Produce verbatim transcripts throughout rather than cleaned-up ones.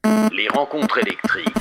Les rencontres électriques.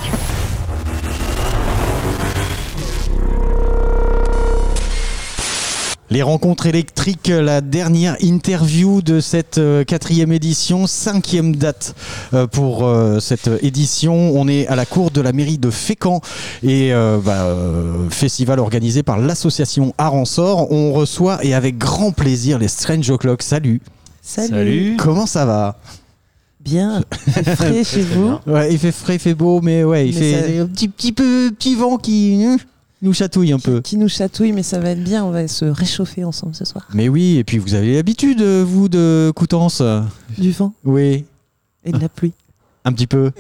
Les rencontres électriques, la dernière interview de cette euh, quatrième édition, cinquième date euh, pour euh, cette édition. On est à la cour de la mairie de Fécamp et euh, bah, euh, festival organisé par l'association Aransor. On reçoit et avec grand plaisir les Strange O'Clock. Salut. Salut. Salut. Comment ça va ? Bien. Il fait frais chez vous. Ouais, il fait frais, il fait beau, mais ouais, il Mais fait ça... un petit, petit peu petit vent qui euh, nous chatouille un qui, peu. Qui nous chatouille, mais ça va être bien. On va se réchauffer ensemble ce soir. Mais oui, et puis vous avez l'habitude, vous, de Coutances. Du vent. Oui. Et de la pluie. Un petit peu.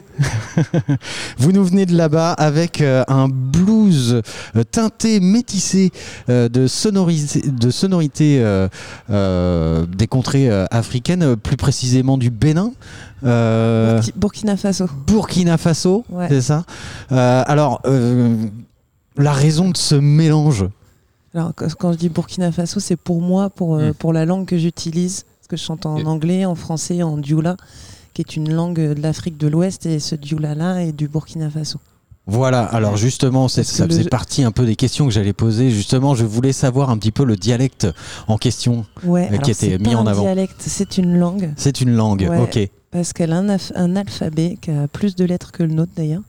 Vous nous venez de là-bas avec euh, un blues euh, teinté, métissé euh, de sonorité, de sonorité euh, euh, des contrées euh, africaines, euh, plus précisément du Bénin. Euh, Burki- Burkina Faso. Burkina Faso, Ouais. c'est ça. Euh, alors, euh, la raison de ce mélange. Alors, quand je dis Burkina Faso, c'est pour moi, pour, euh, Mm. pour la langue que j'utilise. Parce que je chante en Et- anglais, en français, en dioula, qui est une langue de l'Afrique de l'Ouest. Et ce dioula-là est du Burkina Faso. Voilà, alors justement, c'est, Parce que ça le- faisait partie un peu des questions que j'allais poser. Justement, je voulais savoir un petit peu le dialecte en question. Ouais, Euh, qui alors était c'est mis pas en un avant. dialecte, c'est une langue. C'est une langue, Ouais. ok. Parce qu'elle a un, af- un alphabet qui a plus de lettres que le nôtre d'ailleurs.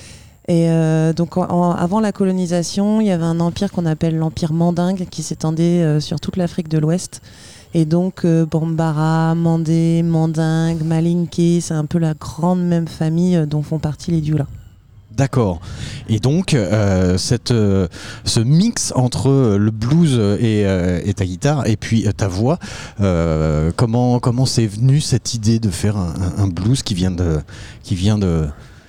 Et euh, donc en- en- avant la colonisation, il y avait un empire qu'on appelle l'empire mandingue qui s'étendait euh, sur toute l'Afrique de l'Ouest. Et donc euh, Bambara, Mandé, Mandingue, Malinké, c'est un peu la grande même famille euh, dont font partie les Dioula. D'accord. Et donc, euh, cette, euh, ce mix entre euh, le blues et, euh, et ta guitare, et puis euh, ta voix, euh, comment, comment c'est venu cette idée de faire un, un- un blues qui vient de, qui vient de,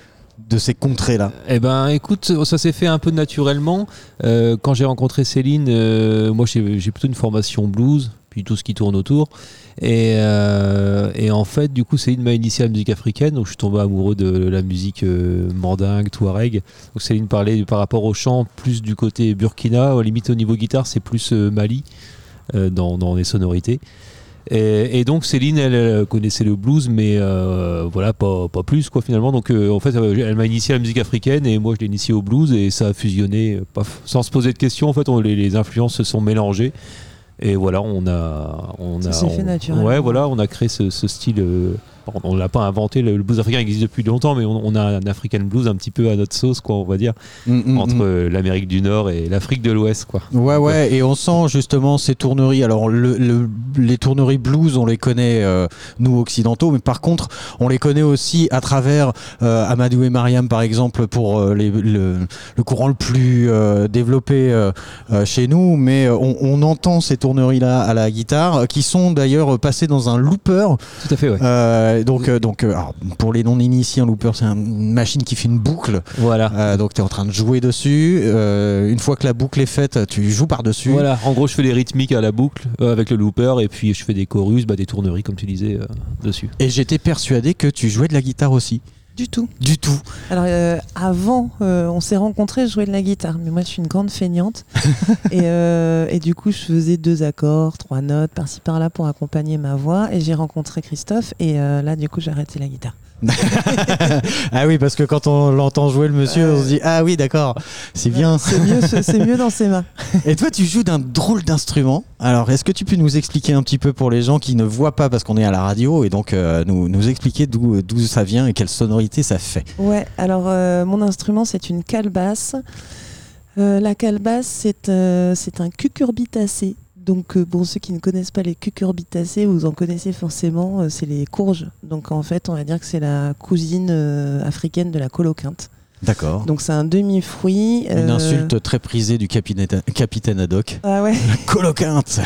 de ces contrées-là ? Eh ben, écoute, ça s'est fait un peu naturellement. Euh, quand j'ai rencontré Céline, euh, moi j'ai, j'ai plutôt une formation blues, puis tout ce qui tourne autour. Et, euh, et en fait, du coup, Céline m'a initié à la musique africaine, donc je suis tombé amoureux de la musique euh, mandingue, touareg. Donc Céline parlait par rapport au chant plus du côté Burkina, au limite au niveau guitare, c'est plus euh, Mali euh, dans, dans les sonorités. Et, et donc Céline, elle, elle connaissait le blues, mais euh, voilà, pas, pas plus quoi finalement. Donc euh, en fait, elle m'a initié à la musique africaine et moi je l'ai initié au blues et ça a fusionné, paf, sans se poser de questions. En fait, on, les, les influences se sont mélangées et voilà, on a, on Ça a, s'est fait on- naturellement. ouais, voilà, on a créé ce, ce style. Euh, on l'a pas inventé, le, le blues africain existe depuis longtemps, mais on, on a un African blues un petit peu à notre sauce, quoi, on va dire, Mm, mm, entre mm. euh, l'Amérique du Nord et l'Afrique de l'Ouest, quoi. Ouais, ouais, et on sent justement ces tourneries. Alors, le, le- les tourneries blues, on les connaît, euh, nous, occidentaux, mais par contre, on les connaît aussi à travers euh, Amadou et Mariam, par exemple, pour euh, les- le, le courant le plus euh, développé euh, euh, chez nous, mais on, on entend ces tourneries-là à la guitare, euh, qui sont d'ailleurs passées dans un looper. Tout à fait, ouais. Euh, donc, euh, donc euh, alors, pour les non-initiés, un looper, c'est un- une machine qui fait une boucle. Voilà. Euh, donc tu es en train de jouer dessus. Euh, une fois que la boucle est faite, tu joues par-dessus. Voilà, en gros, je fais les rythmiques à la boucle euh, avec le looper et puis je fais des chorus, bah, des tourneries, comme tu disais, euh, dessus. Et j'étais persuadé que tu jouais de la guitare aussi. Du tout. Du tout. Alors euh, avant, euh, on s'est rencontrés, je jouais de la guitare, mais moi je suis une grande feignante. et, euh, et du coup, je faisais deux accords, trois notes, par-ci par-là pour accompagner ma voix. Et j'ai rencontré Christophe, et euh, là, du coup, j'ai arrêté la guitare. Ah oui, parce que quand on l'entend jouer le monsieur, Euh, on se dit ah oui, d'accord, c'est bien. C'est mieux, c'est c'est mieux dans ses mains. Et toi, tu joues d'un drôle d'instrument. Alors, est-ce que tu peux nous expliquer un petit peu pour les gens qui ne voient pas parce qu'on est à la radio et donc euh, nous, nous expliquer d'où, d'où ça vient et quelle sonorité ça fait? Ouais, alors euh, mon instrument, c'est une calebasse. Euh, la calebasse, c'est euh, c'est un cucurbitacé. Donc, euh, bon, ceux qui ne connaissent pas les cucurbitacées, vous en connaissez forcément, euh, c'est les courges. Donc, en fait, on va dire que c'est la cousine euh, africaine de la coloquinte. D'accord. Donc, c'est un demi-fruit. Une euh, insulte très prisée du capitaine, capitaine Haddock. Ah ouais. La coloquinte.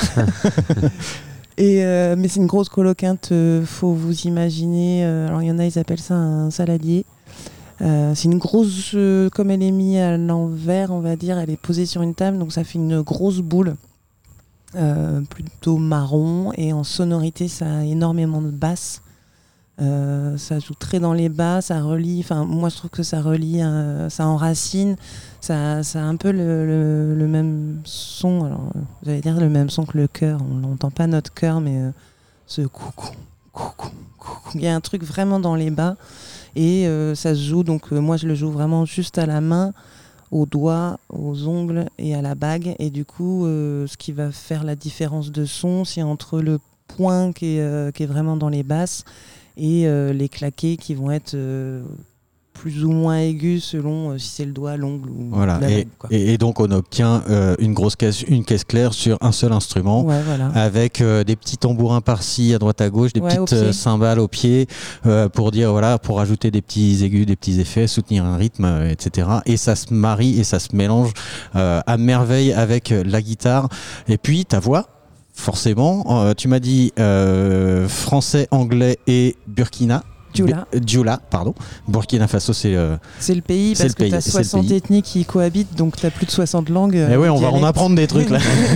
Et euh, mais c'est une grosse coloquinte, euh, faut vous imaginer. euh, alors, il y en a, ils appellent ça un saladier. Euh, c'est une grosse, euh, comme elle est mise à l'envers, on va dire, elle est posée sur une table, donc ça fait une grosse boule. Euh, plutôt marron, et en sonorité ça a énormément de basses, euh, ça joue très dans les bas, ça relie, enfin moi je trouve que ça relie, euh, ça enracine, ça, ça a un peu le, le, le même son, alors j'allais dire le même son que le chœur, on n'entend pas notre chœur, mais euh, ce coucou, coucou, coucou, il y a un truc vraiment dans les bas, Et euh, ça se joue, donc euh, moi je le joue vraiment juste à la main, aux doigts, aux ongles et à la bague. Et du coup, euh, ce qui va faire la différence de son, c'est entre le point qui est, euh, qui est vraiment dans les basses et euh, les claqués qui vont être euh, plus ou moins aigus selon euh, si c'est le doigt, l'ongle ou Voilà. la Et, bague, quoi. et, et donc on obtient euh, une grosse caisse, une caisse claire sur un seul instrument. Ouais, voilà. Avec euh, des petits tambourins par-ci à droite à gauche, des Ouais, au petites pied. euh, cymbales au pied euh, pour dire voilà, pour ajouter des petits aigus, des petits effets, soutenir un rythme, euh, et cetera. Et ça se marie et ça se mélange euh, à merveille avec euh, la guitare et puis ta voix. Forcément, euh, tu m'as dit euh, français, anglais et Burkina. Dioula. B- Dioula, pardon. Burkina Faso, c'est. Euh... C'est le pays C'est parce le que pays, tu as c'est le soixante pays. ethnies qui cohabitent, donc tu as plus de soixante langues. Eh euh, oui, on va en dialectes. apprendre des trucs là.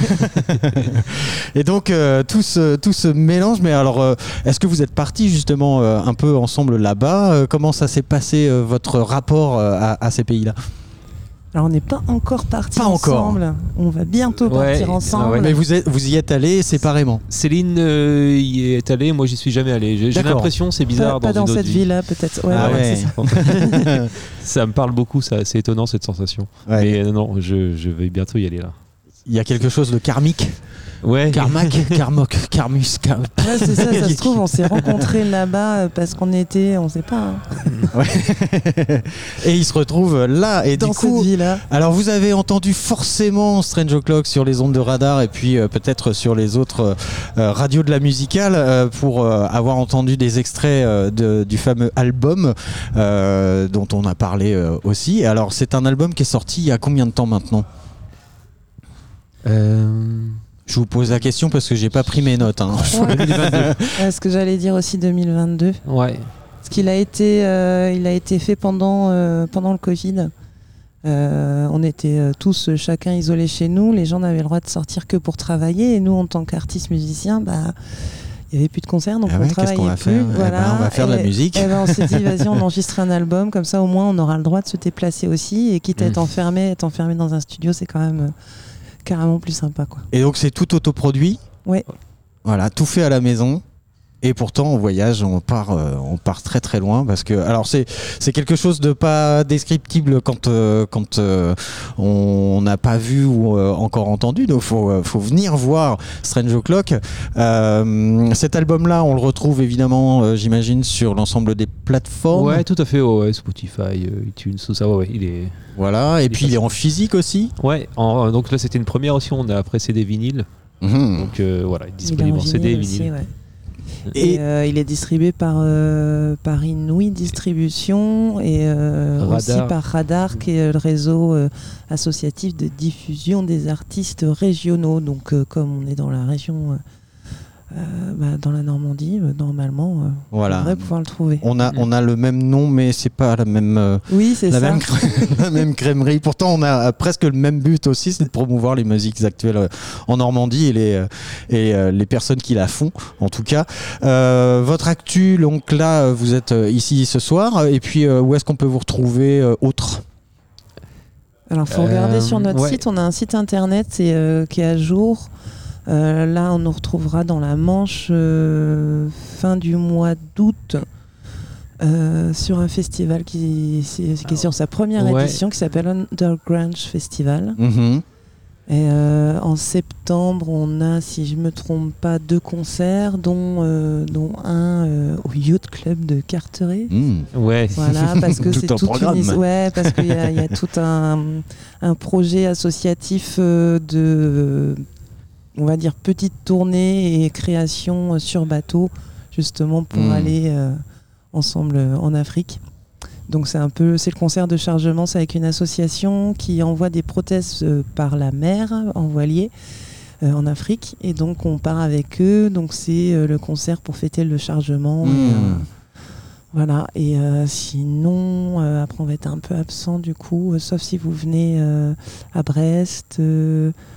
Et donc euh, tout, ce, tout ce mélange. Mais alors, euh, est-ce que vous êtes partis justement euh, un peu ensemble là-bas euh, Comment ça s'est passé euh, votre rapport euh, à, à ces pays-là? Alors on n'est pas encore partis Pas encore. ensemble. On va bientôt Ouais, partir ensemble. ouais. Mais vous, êtes, vous y êtes allés séparément. Céline euh, y est allée, moi j'y suis jamais allé. J'ai, j'ai D'accord. l'impression, c'est Pas, bizarre pas dans, dans une cette autre vie. vie-là, peut-être. Ouais, Ah voilà, ouais. c'est ça. Ça me parle beaucoup, ça, c'est étonnant cette sensation. Ouais. Mais euh, non, je, je vais bientôt y aller là. Il y a quelque chose de karmique. Ouais. Karmak, Karmok, Karmus, Kar... Ouais, c'est ça, ça se trouve, on s'est rencontrés là-bas euh, parce qu'on était, on sait pas, hein, Ouais. Et ils se retrouvent là. Et dans du coup, cette vie-là. alors vous avez entendu forcément Strange O'Clock sur les ondes de radar et puis euh, peut-être sur les autres euh, radios de la musicale euh, pour euh, avoir entendu des extraits euh, de, du fameux album euh, dont on a parlé euh, aussi. Alors c'est un album qui est sorti il y a combien de temps maintenant? Euh... Je vous pose la question parce que j'ai pas pris mes notes. Hein. Ouais. Ouais, ce que j'allais dire aussi deux mille vingt-deux. Ouais. Parce qu'il a été, euh, il a été fait pendant, euh, pendant le Covid. Euh, on était euh, tous euh, chacun isolés chez nous. Les gens n'avaient le droit de sortir que pour travailler. Et nous, en tant qu'artistes musiciens, bah, il n'y avait plus de concerts, donc Ah on ouais, qu'est-ce travaillait qu'on va plus. faire Eh Voilà. ben, on va faire de la Et- musique. et ben, on s'est dit, vas-y, on enregistre un album. Comme ça, au moins, on aura le droit de se déplacer aussi. Et quitte à Mmh. être enfermé, être enfermé dans un studio, c'est quand même euh, carrément plus sympa, quoi. Et donc c'est tout autoproduit. Ouais. Voilà, tout fait à la maison. Et pourtant, on voyage, on part, euh, on part très très loin parce que, alors c'est c'est quelque chose de pas descriptible quand euh, quand euh, on n'a pas vu ou euh, encore entendu. Donc faut euh, faut venir voir Strange O'Clock. Euh, cet album-là, on le retrouve évidemment, euh, j'imagine, sur l'ensemble des plateformes. Ouais, tout à fait. Ouais, ouais, Spotify, euh, iTunes, tout ça. Ouais, ouais, il est. Voilà. Et Il est puis il est facile. en physique aussi. Ouais. En, donc là, c'était une première aussi. On a précédé vinyle. Mhm. Donc euh, voilà, Il est disponible en en C D et vinyle aussi, vinyle. ouais. Et Et euh, il est distribué par, euh, par Inouï Distribution et euh, Radar. aussi par Radar, qui est le réseau euh, associatif de diffusion des artistes régionaux. Donc, euh, comme on est dans la région, euh, euh, bah, dans la Normandie, euh, normalement, euh, Voilà. on devrait pouvoir le trouver. On a on a le même nom, mais c'est pas la même. euh, Oui, c'est La ça. même, crè- la même crèmerie. Pourtant, on a presque le même but aussi, c'est de promouvoir les musiques actuelles euh, en Normandie et les, euh, et euh, les personnes qui la font, en tout cas. Euh, votre actu, donc là, euh, vous êtes euh, ici ce soir. Et puis, euh, où est-ce qu'on peut vous retrouver euh, autre? Alors, faut Euh, regarder sur notre ouais. site. On a un site internet et, euh, qui est à jour. Euh, là, on nous retrouvera dans la Manche euh, fin du mois d'août euh, sur un festival qui, c'est- qui est sur sa première Ouais. édition, qui s'appelle Underground Festival. Mhm. Et euh, en septembre, on a, si je me trompe pas, deux concerts, dont, euh, dont un euh, au Yacht Club de Carteret. Mmh. Ouais. Voilà, parce que Tout c'est un toute programme. une... ouais, parce qu'il y a, il y a tout un, un projet associatif euh, de, on va dire, petite tournée et création euh, sur bateau, justement pour Mm. aller euh, ensemble euh, en Afrique. Donc c'est un peu, c'est le concert de chargement, c'est avec une association qui envoie des prothèses euh, par la mer en voilier euh, en Afrique, et donc on part avec eux. Donc c'est euh, le concert pour fêter le chargement. Mmh. Et, euh, voilà, et euh, sinon, euh, après on va être un peu absent du coup, euh, sauf si vous venez euh, à Brest, euh,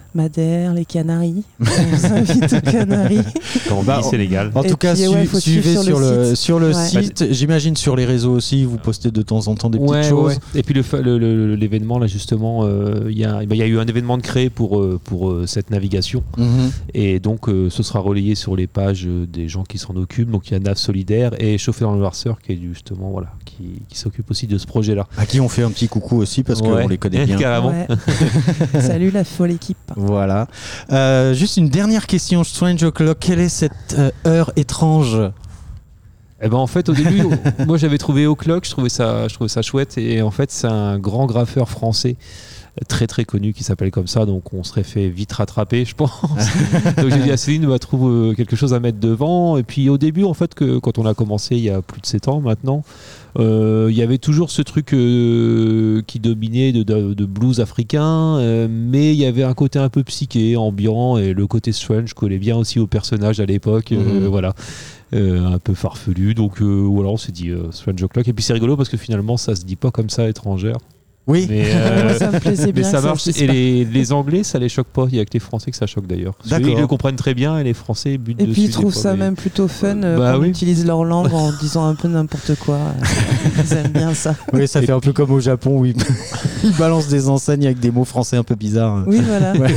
Madère, les Canaries. On vous invite aux Canaries. Quand on Bah, dit c'est légal. En Et tout cas, puis, ouais, su- faut suivez suivre sur sur le le, site. sur le Ouais. site. J'imagine sur les réseaux aussi, vous postez de temps en temps des petites Ouais, choses. ouais. Et puis le, fa- le- le- l'événement, là justement, euh, il y, a- bah, il y a eu un événement de créé pour, euh, pour euh, cette navigation. Mhm. Et donc euh, ce sera relayé sur les pages euh, des gens qui s'en occupent. Donc il y a N A V Solidaire et Chauffer dans le Noirceur qui est justement, voilà, qui, qui s'occupe aussi de ce projet-là. À qui on fait un petit coucou aussi parce Ouais. qu'on les connaît bien. Carrément. Ouais. Salut la folle équipe. Voilà. Euh, juste une dernière question, Strange O'Clock. Quelle est cette euh, heure étrange? Eh ben en fait au début moi j'avais trouvé O'Clock, je trouvais ça je trouvais ça chouette et en fait c'est un grand graffeur français très très connu qui s'appelle comme ça, donc on serait fait vite rattraper je pense. Donc j'ai dit à Céline, bah, trouve euh, quelque chose à mettre devant. Et puis au début en fait que quand on a commencé il y a plus de sept ans maintenant, euh, il y avait toujours ce truc euh, qui dominait de, de, de blues africain, euh, mais il y avait un côté un peu psyché, ambiant, et le côté strange collait bien aussi au personnage à l'époque. euh, Mhm. Voilà. Euh, un peu farfelu, donc euh, voilà, on s'est dit euh, Strange O'Clock. Et puis c'est rigolo parce que finalement ça se dit pas comme ça étrangère, Oui. mais, euh, Ça me plaisait mais bien. ça que marche. se dise Et pas. les, les Anglais ça les choque pas, il y a que les Français que ça choque d'ailleurs. Parce que D'accord. Ils le comprennent très bien et les Français butent Et dessus puis ils des trouvent fois, ça mais- même plutôt fun euh, Bah qu'on oui. utilise leur langue en disant un peu n'importe quoi. Ils aiment bien ça. Oui, ça fait un peu comme au Japon où ils, ils balancent des enseignes avec des mots français un peu bizarres. Oui, voilà. Ouais.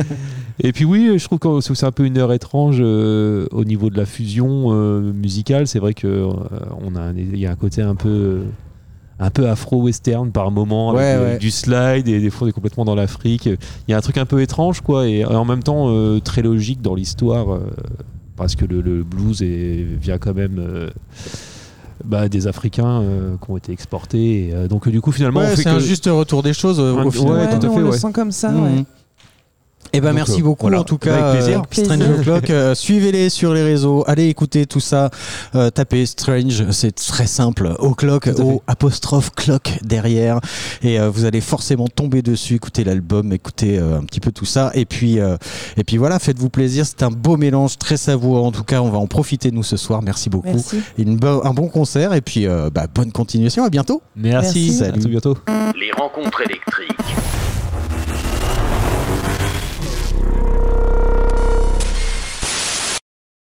Et puis oui, je trouve que c'est un peu une heure étrange euh, au niveau de la fusion euh, musicale. C'est vrai que euh, on a un- il y a un côté un peu euh, un peu afro-western par moment, avec Ouais, euh, ouais. du slide et des fois on est complètement dans l'Afrique. Il y a un truc un peu étrange quoi, et en même temps euh, très logique dans l'histoire euh, parce que le, le blues est, vient quand même euh, bah, des Africains euh, qui ont été exportés. Et, euh, donc du coup finalement Ouais, on fait c'est que un juste retour des choses euh, Un- au final. ouais, Ouais, tout à nous, fait, on le ouais. sent comme ça. Mhm. Ouais. Eh ben Donc, merci euh, beaucoup voilà. en tout cas. Avec plaisir. euh, Strange Plaisir. O'Clock. Euh, suivez-les sur les réseaux. Allez écouter tout ça. Euh, tapez Strange, c'est très simple. O'Clock, Tout à fait. O apostrophe clock derrière, et euh, vous allez forcément tomber dessus. Écoutez l'album, écoutez euh, un petit peu tout ça, et puis euh, et puis voilà, faites-vous plaisir. C'est un beau mélange, très savoureux. En tout cas, on va en profiter nous ce soir. Merci beaucoup. Merci. Une bo- un bon concert, et puis euh, bah, bonne continuation. À bientôt. merci, Merci. à tout bientôt. Les rencontres électriques.